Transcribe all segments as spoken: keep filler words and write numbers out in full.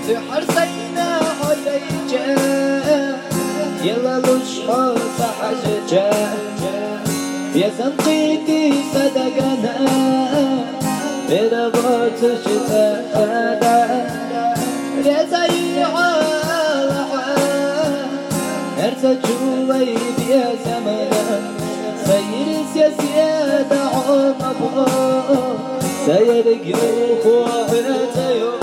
حرسينا حليجة يلا لشحو صحجة يا سنقيتي صدقنا إذا بغت شتاء يا سيحة ارسى جويد يا زمنا سير سياسة عمره سير قيوخ وحرسيو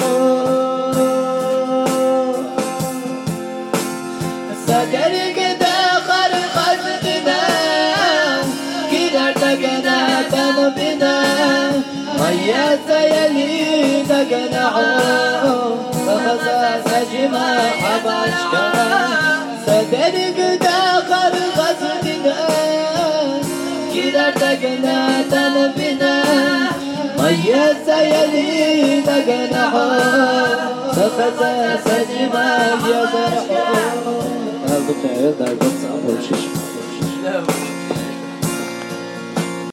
سكرك داخل قلبنا كده ارتقنا تنبنا ميا سيلي دقنا فخصاص جمع حباشكا سكرك داخل قلبنا كده ارتقنا تنبنا ميا سيلي دقنا فخصاص جمع يا برحو. I'll go to the other.